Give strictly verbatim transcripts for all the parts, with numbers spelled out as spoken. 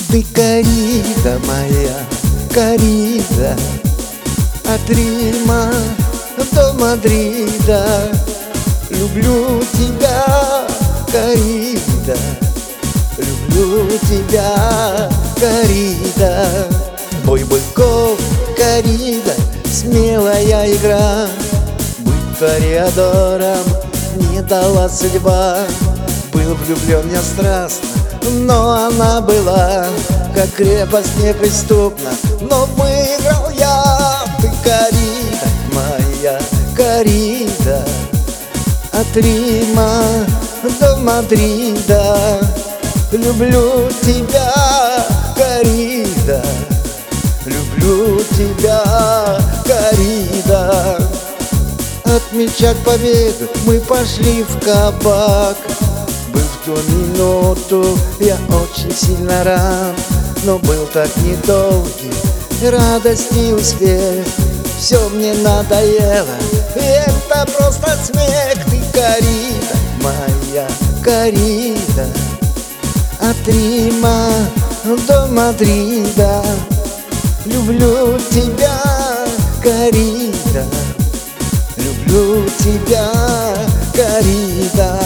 Ты корида моя, корида, от Рима до Мадрида. Люблю тебя, корида, люблю тебя, корида. Бой быков, корида, смелая игра. Быть тореадором не дала судьба. Был влюблен я страстно, но она была как крепость неприступна. Но выиграл я. Ты корида моя, корида, от Рима до Мадрида. Люблю тебя, корида, люблю тебя, корида. От мяча к победу мы пошли в кабак. Был в ту минуту я очень сильно рад, но был так недолгий радость и успех. Все мне надоело, и это просто смех. Ты корида моя, корида, от Рима до Мадрида. Люблю тебя, корида, люблю тебя, корида.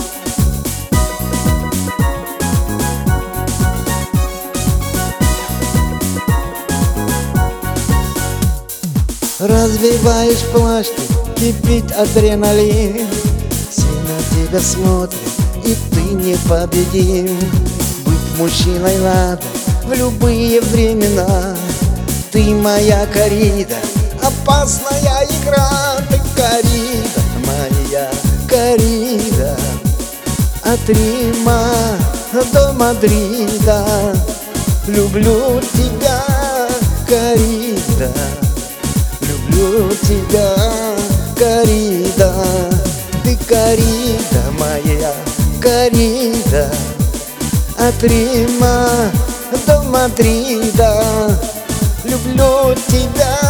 Развиваешь плащ, кипит адреналин. Все на тебя смотрят, и ты непобедим. Быть мужчиной надо в любые времена. Ты моя корида, опасная игра. Ты корида моя, корида, от Рима до Мадрида. Люблю тебя, корида, люблю тебя, корида. Ты корида моя, корида, от Рима до Мадрида. Люблю тебя,